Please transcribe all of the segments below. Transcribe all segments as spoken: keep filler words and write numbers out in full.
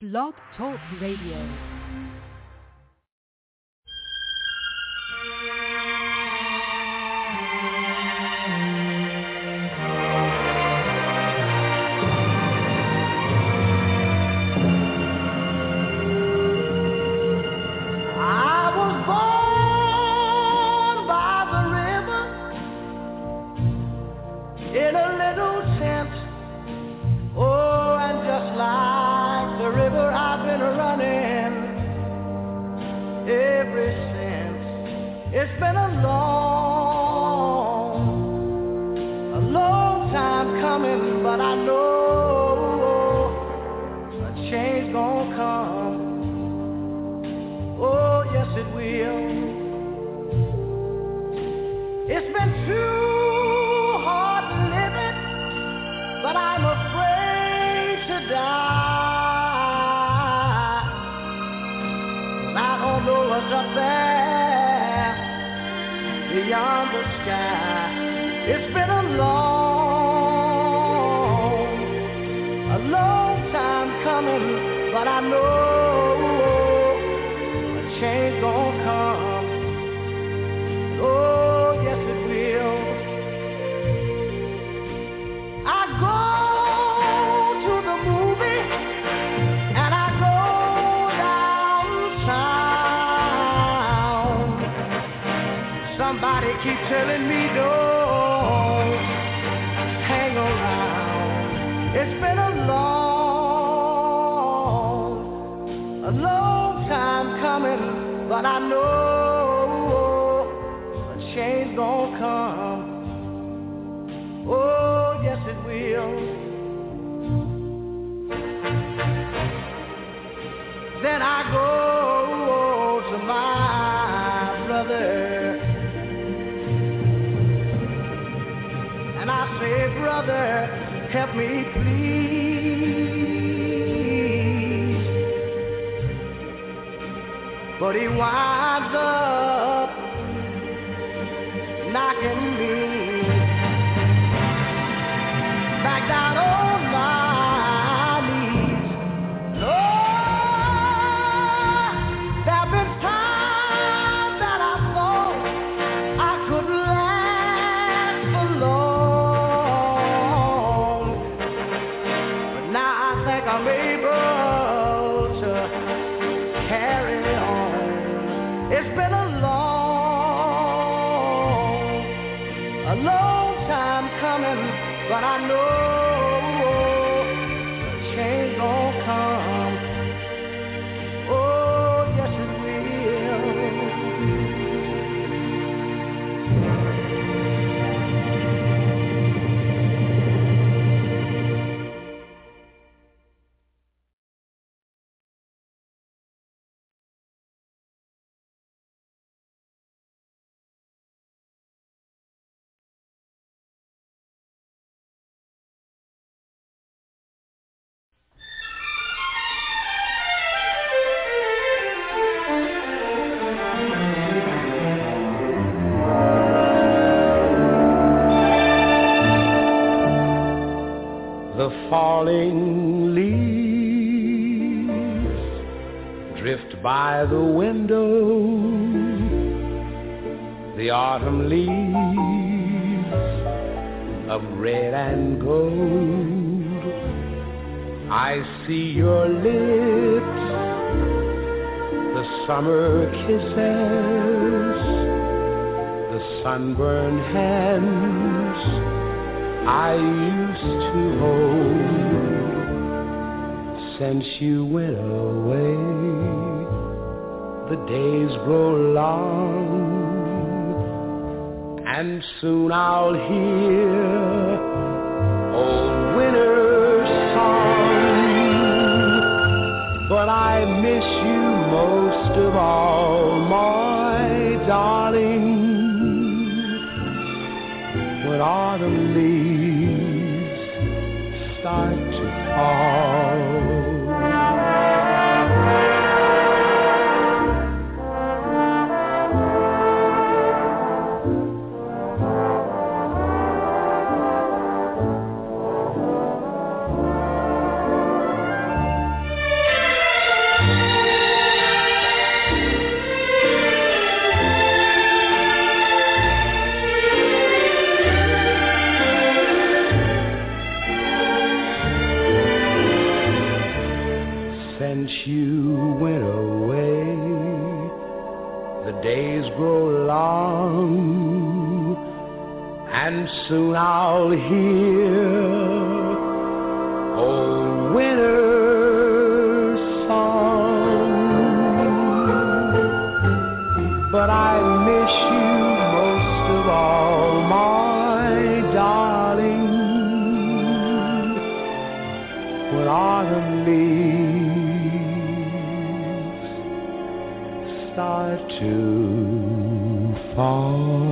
Blog Talk Radio. Falling leaves drift by the window, the autumn leaves of red and gold. I see your lips, the summer kisses, the sunburned hands I used to hold. Since you went away, the days grow long, and soon I'll hear old winter's song. But I miss you most of all, my darling, when autumn leaves start to fall. since you went away. The days grow long, and soon I'll hear old winter's song. But I miss you most of all, my darling, when autumn leaves start to fall.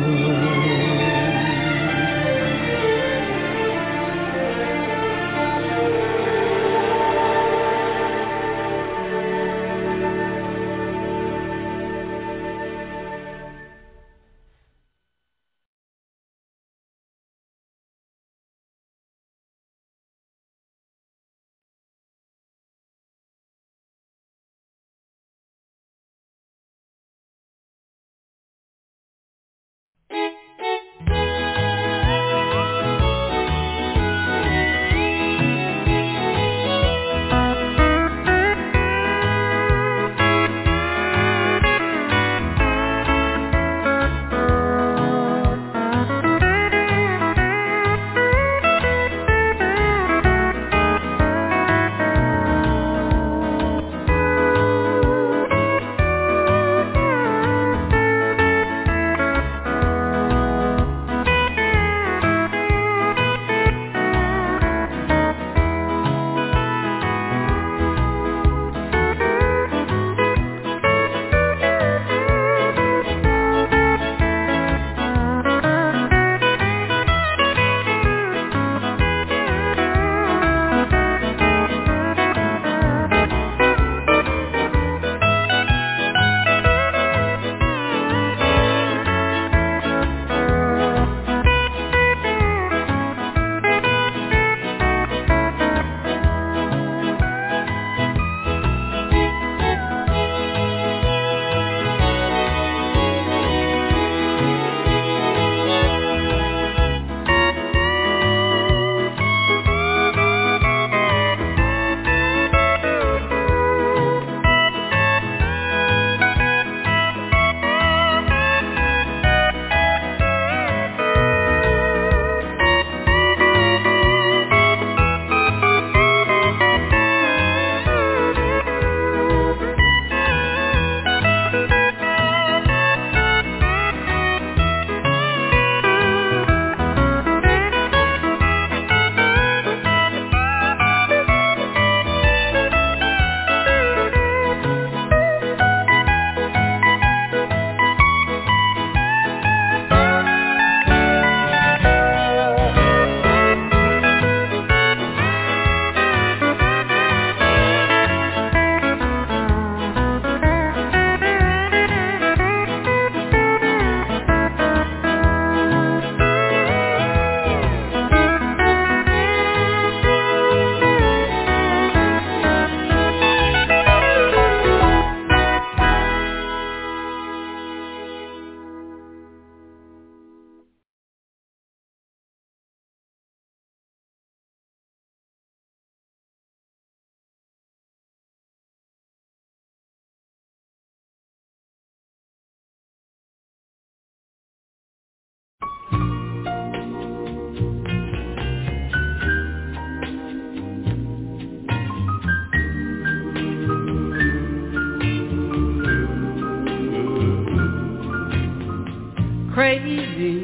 Crazy,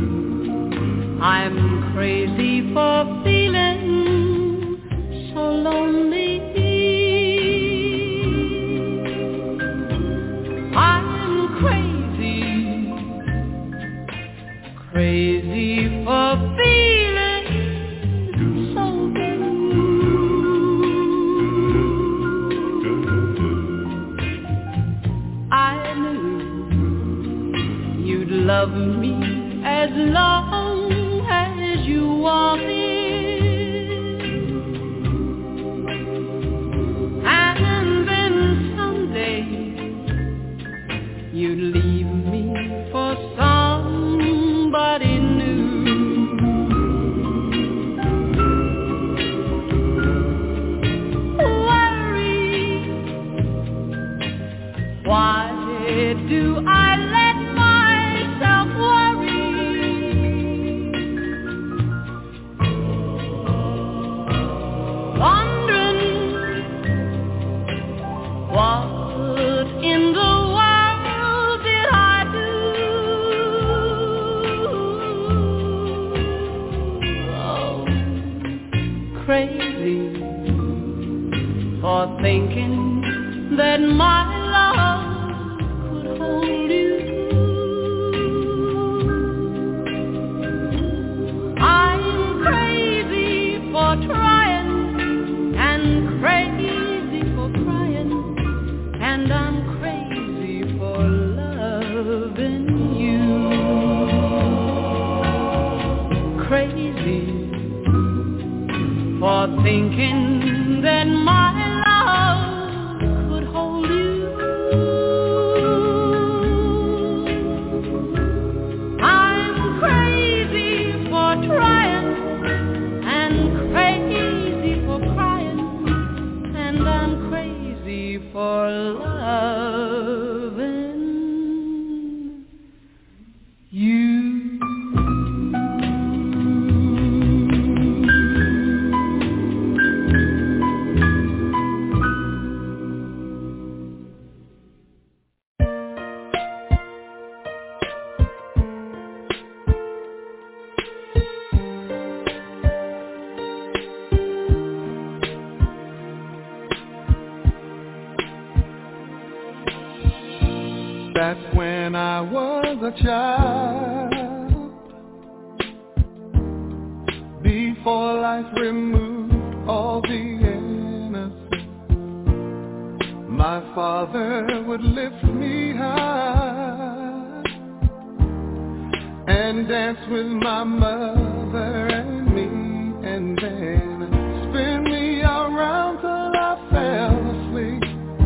I'm crazy for feeling so lonely. I'm crazy, crazy for feeling so blue. I knew you'd love me as long as you wanted, and then someday you'd leave me for somebody new. Worry What in the world did I do? Oh, crazy for thinking that my love could hold you. I'm crazy for trying and crazy for crying, and I'm crazy for loving you. Crazy for thinking that my love could hold you. I'm crazy for trying and crazy for crying, and I'm crazy for loving you. Back when I was a child, before life removed all the innocence, my father would lift me high and dance with my mother and me, and then spin me around till I fell asleep.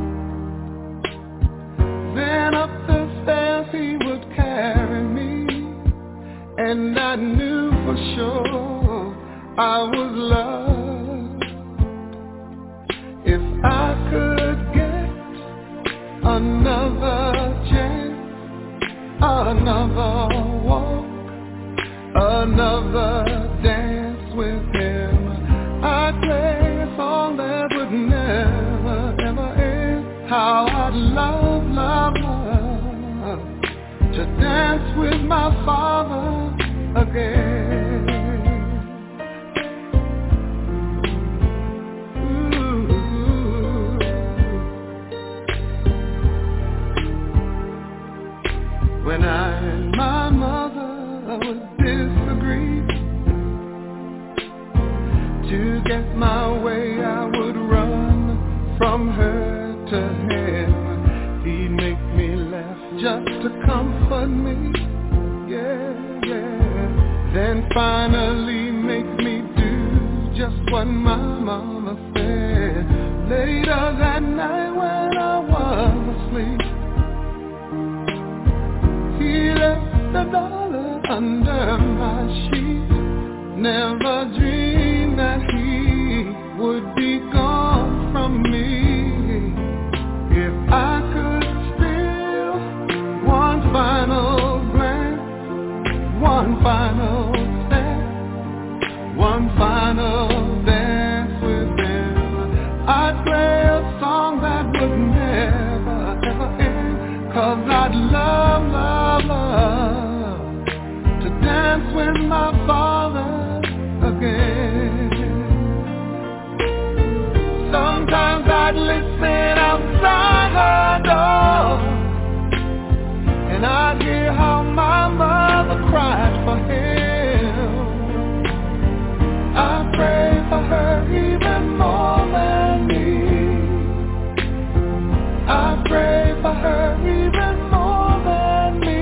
Then up the stairs he would carry me, and I knew for sure I was loved. If I could get another chance, another walk, another dance with him, I'd play a song that would never, ever end. How I'd love, love, love to dance with my father again. Ooh. When I and my mother would disagree, to get my way I would run from her to him. He'd make me laugh just to comfort me, yeah, yeah. Then finally make me do just what my mama said. Later that night when I was asleep, he left a dollar under my sheet. Never dreamed that he would be gone from me. If I could steal one final glance, one final step, one final dance with him, I'd play a song that would never, ever end. Cause I'd love, love, love to dance with my father again. Sometimes I'd listen outside her door, and I'd hear how my mother cried for him. I pray for her even more than me. I pray for her even more than me.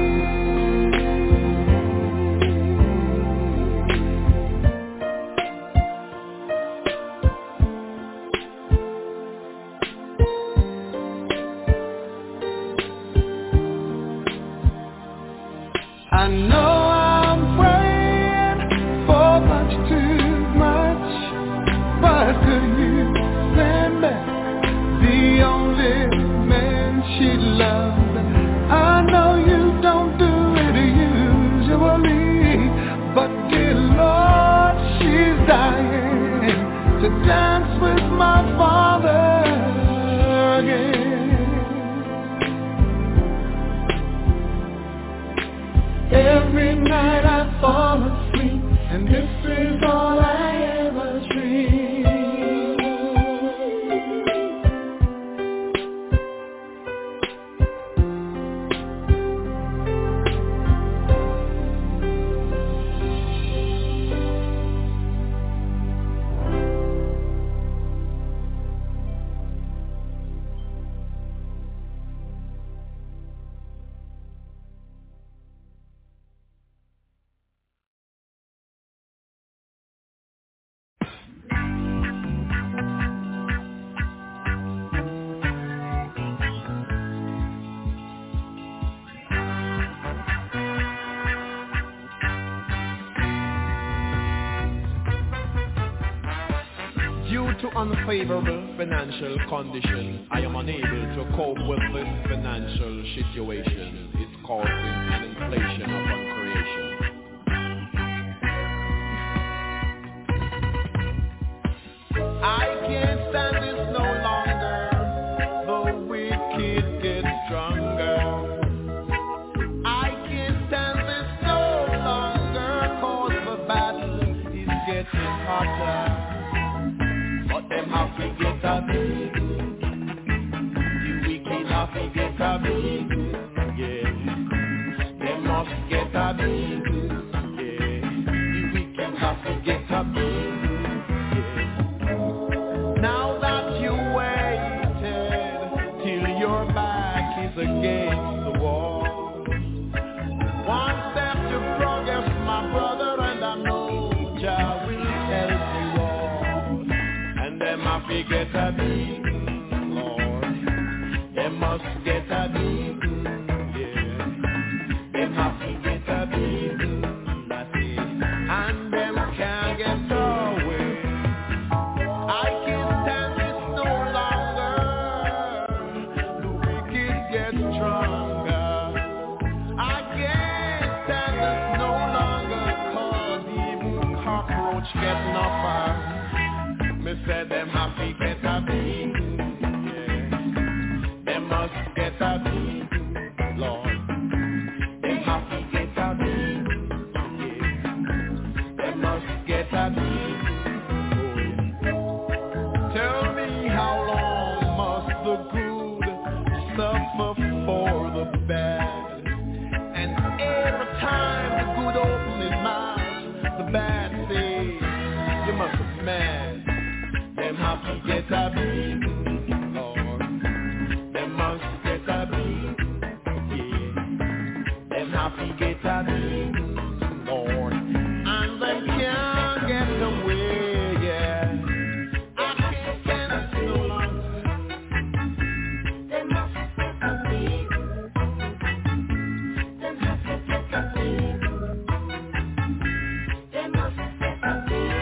I know I'm praying for much too much, but could you send back the only man she loved? I know you don't do it usually, but dear Lord, she's dying to dance with my father again. to unfavorable financial conditions, I am unable to cope with this financial situation. It's causing an inflation upon creation. I can't stand this no longer. The wicked get stronger. I can't stand this no longer, cause the battle is getting hotter. But them have to get a big, the wicked have to get a big, yeah. They must get a big, yeah. The wicked have to get a big. Now that you waited till your back is against the wall, one step to progress, my brother, and I know Jah will help you all. And them have to get a beating, Lord. They must get a beating, yeah. Them have to get a beating, that's it. And them can't get away. Getting up, uh, me say them happy get a beating, yeah. They must get a beating, Lord. They happy get a beating, yeah. They must get a beating, oh yeah. Tell me how long must the good suffer for the bad? And every time the good opens his mouth, the bad says, you must be mad. Them have to get a beating, Lord. Them must get a beating, yeah. Them have to get a beating, Lord. And them can't get away, yeah. I can't stand it no longer. Them must get a beating. Them have to get a beating. Them must get a beating.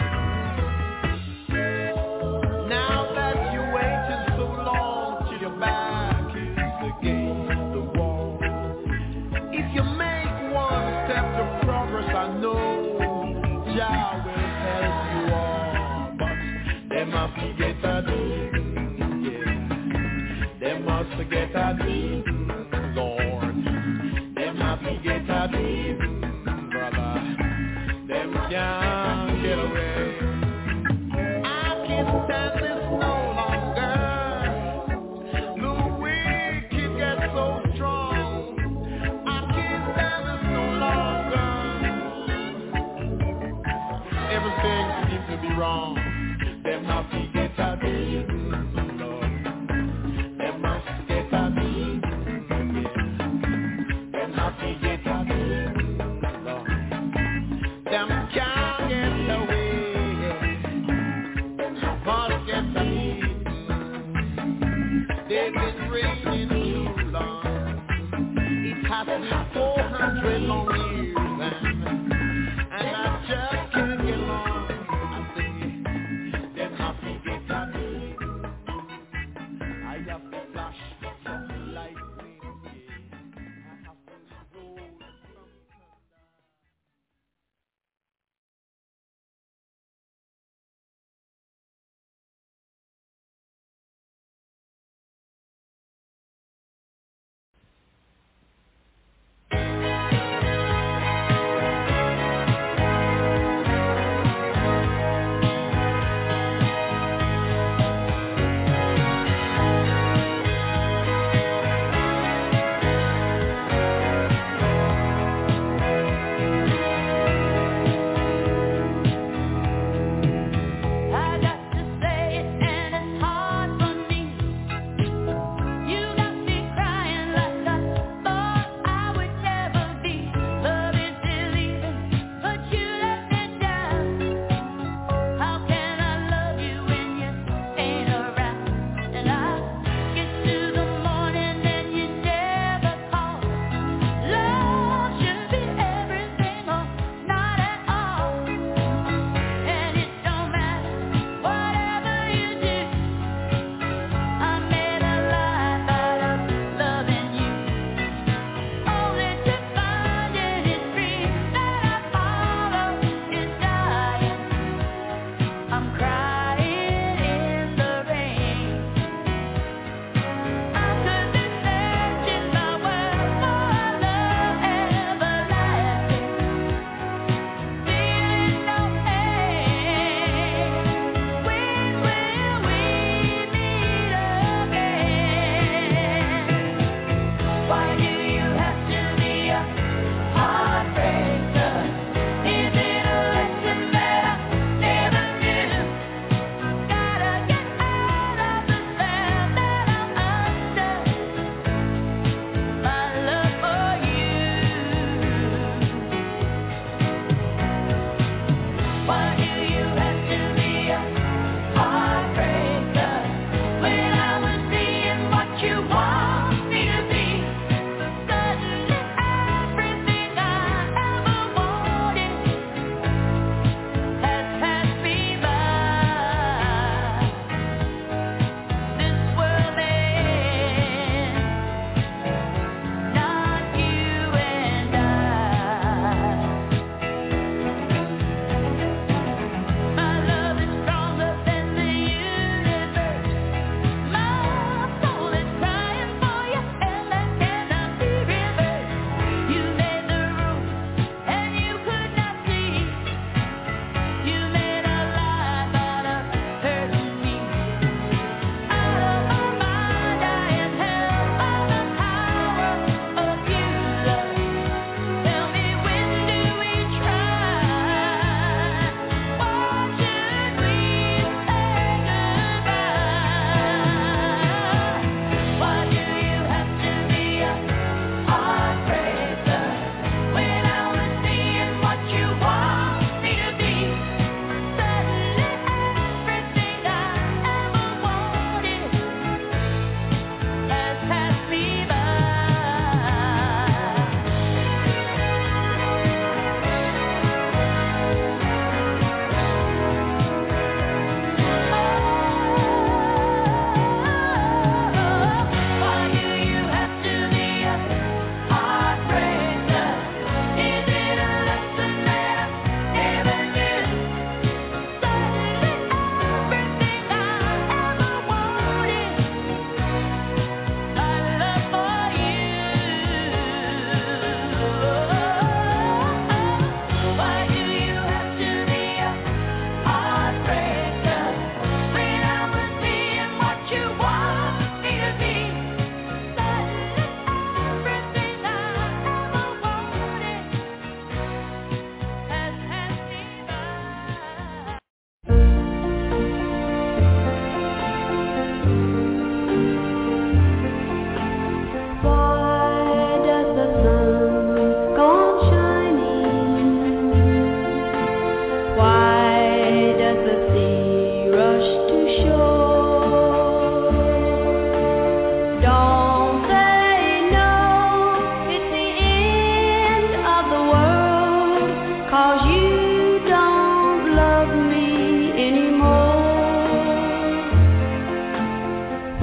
I know Jah will help you all, but they must get a beating, yeah. They must get a beating, Lord. They must get a beating, brother. Them can't get away. I can't stand this no longer. The wicked get so strong. I can't stand this no longer. Everything seems to be wrong. Them have to get a beating, Lord. Them must get a beating, yeah. Them have to get a beating, Lord. Them can't get away, yeah. Must get a beating. They've been raining too long. It has been four hundred long years, and, and I just can't get along. I say, them have to get a beating. I have to flash some lightning, yeah. I have to roll some thunder.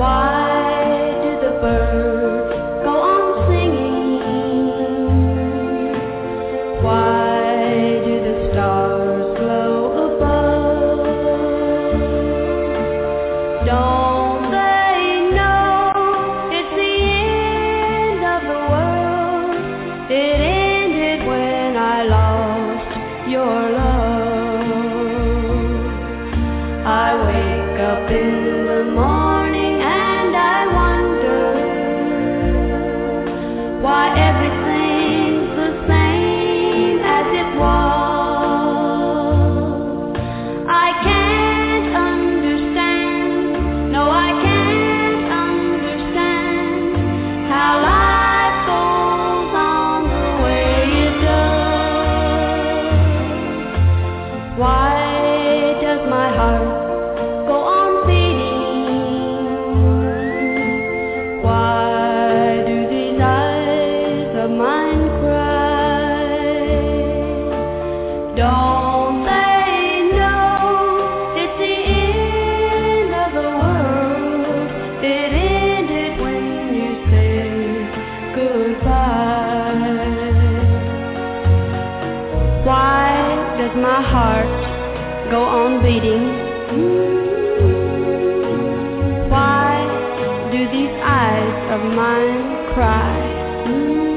Why do these eyes of mine cry?